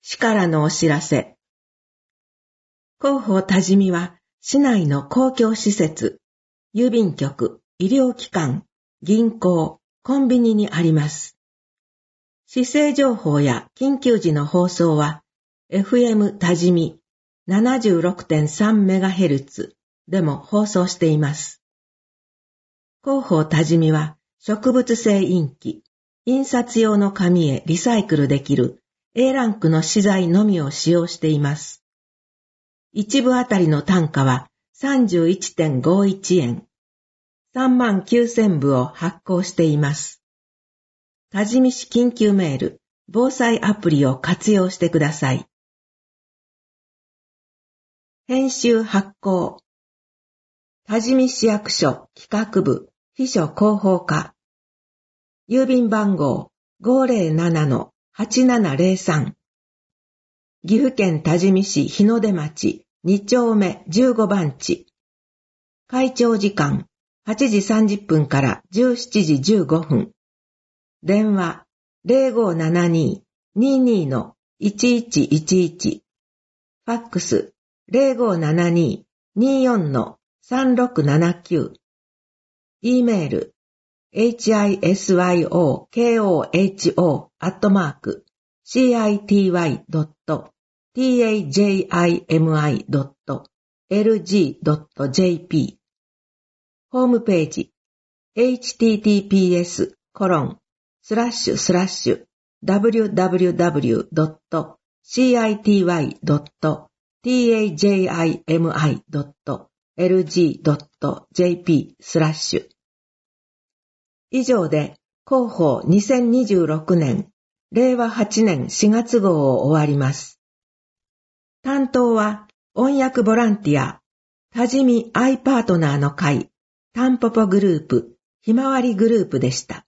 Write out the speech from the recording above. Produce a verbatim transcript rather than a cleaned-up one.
市からのお知らせ。広報多治見は、市内の公共施設、郵便局、医療機関、銀行、コンビニにあります。市政情報や緊急時の放送は、エフエム 多治見 ななじゅうろくてんさんメガヘルツ でも放送しています。広報多治見は、植物性インキ、印刷用の紙へリサイクルできる エー ランクの資材のみを使用しています。一部あたりの単価は さんじゅういってんごいちえん。さんまんきゅうせんぶを発行しています。多治見市緊急メール、防災アプリを活用してください。編集発行。多治見市役所企画部秘書広報課。郵便番号 ごーぜろななのはちななぜろさん。岐阜県多治見市日の出町に丁目じゅうごばんち。開庁時間はちじさんじゅっぷんからじゅうしちじじゅうごふん。電話 ゼロごーななにーにーにーのいちいちいちいち。ファックス ゼロごーななにーにーよんのさんろくななきゅう。E メール エイチアイエスワイオーケーオーエイチオー アットマーク シーアイティーワイドットタジミドットエルジードットジェーピー。ホームページ エイチティーティーピーエスコロンスラッシュスラッシュダブリューダブリューダブリュードットシーアイティーワイドットタジミドットエルジードットジェーピー スラッシュ。以上で広報にせんにじゅうろくねんれいわはちねんしがつ号を終わります。担当は音訳ボランティア多治見アイパートナーの会タンポポグループひまわりグループでした。